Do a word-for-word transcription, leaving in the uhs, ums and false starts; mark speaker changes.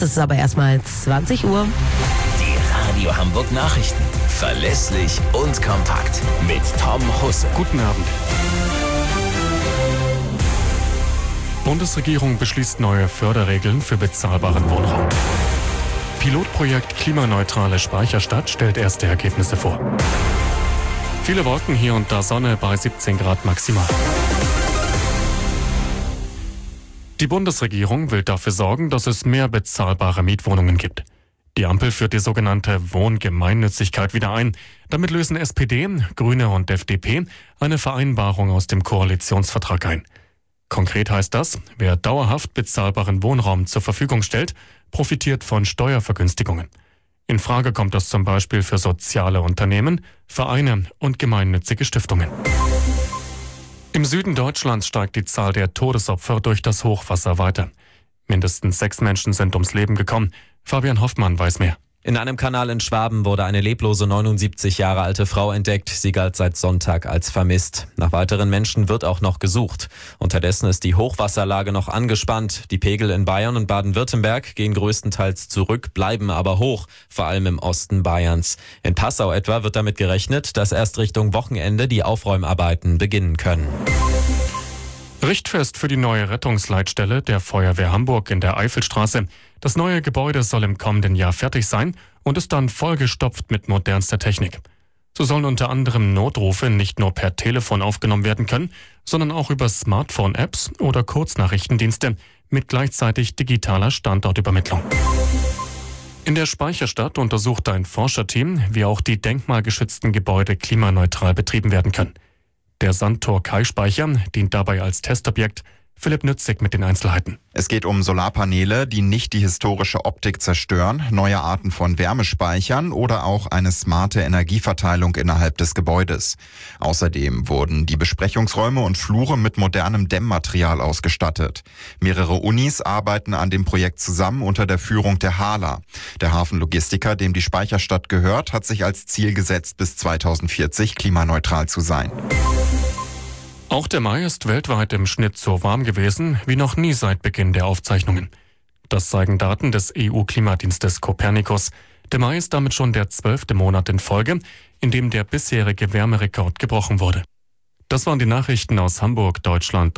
Speaker 1: Jetzt ist es aber erstmal zwanzig Uhr.
Speaker 2: Die Radio Hamburg Nachrichten. Verlässlich und kompakt. Mit Tom Husse.
Speaker 3: Guten Abend. Bundesregierung beschließt neue Förderregeln für bezahlbaren Wohnraum. Pilotprojekt Klimaneutrale Speicherstadt stellt erste Ergebnisse vor. Viele Wolken, hier und da Sonne bei siebzehn Grad maximal. Die Bundesregierung will dafür sorgen, dass es mehr bezahlbare Mietwohnungen gibt. Die Ampel führt die sogenannte Wohngemeinnützigkeit wieder ein. Damit lösen S P D, Grüne und F D P eine Vereinbarung aus dem Koalitionsvertrag ein. Konkret heißt das, wer dauerhaft bezahlbaren Wohnraum zur Verfügung stellt, profitiert von Steuervergünstigungen. In Frage kommt das zum Beispiel für soziale Unternehmen, Vereine und gemeinnützige Stiftungen. Im Süden Deutschlands steigt die Zahl der Todesopfer durch das Hochwasser weiter. Mindestens sechs Menschen sind ums Leben gekommen. Fabian Hoffmann weiß mehr.
Speaker 4: In einem Kanal in Schwaben wurde eine leblose neunundsiebzig Jahre alte Frau entdeckt. Sie galt seit Sonntag als vermisst. Nach weiteren Menschen wird auch noch gesucht. Unterdessen ist die Hochwasserlage noch angespannt. Die Pegel in Bayern und Baden-Württemberg gehen größtenteils zurück, bleiben aber hoch, vor allem im Osten Bayerns. In Passau etwa wird damit gerechnet, dass erst Richtung Wochenende die Aufräumarbeiten beginnen können.
Speaker 3: Richtfest für die neue Rettungsleitstelle der Feuerwehr Hamburg in der Eifelstraße. Das neue Gebäude soll im kommenden Jahr fertig sein und ist dann vollgestopft mit modernster Technik. So sollen unter anderem Notrufe nicht nur per Telefon aufgenommen werden können, sondern auch über Smartphone-Apps oder Kurznachrichtendienste mit gleichzeitig digitaler Standortübermittlung. In der Speicherstadt untersucht ein Forscherteam, wie auch die denkmalgeschützten Gebäude klimaneutral betrieben werden können. Der Sandtor-Kai-Speicher dient dabei als Testobjekt. Philipp Nützig mit den Einzelheiten.
Speaker 5: Es geht um Solarpaneele, die nicht die historische Optik zerstören, neue Arten von Wärmespeichern oder auch eine smarte Energieverteilung innerhalb des Gebäudes. Außerdem wurden die Besprechungsräume und Flure mit modernem Dämmmaterial ausgestattet. Mehrere Unis arbeiten an dem Projekt zusammen unter der Führung der Hala. Der Hafenlogistiker, dem die Speicherstadt gehört, hat sich als Ziel gesetzt, bis zweitausendvierzig klimaneutral zu sein.
Speaker 3: Auch der Mai ist weltweit im Schnitt so warm gewesen wie noch nie seit Beginn der Aufzeichnungen. Das zeigen Daten des E U-Klimadienstes Copernicus. Der Mai ist damit schon der zwölfte Monat in Folge, in dem der bisherige Wärmerekord gebrochen wurde. Das waren die Nachrichten aus Hamburg, Deutschland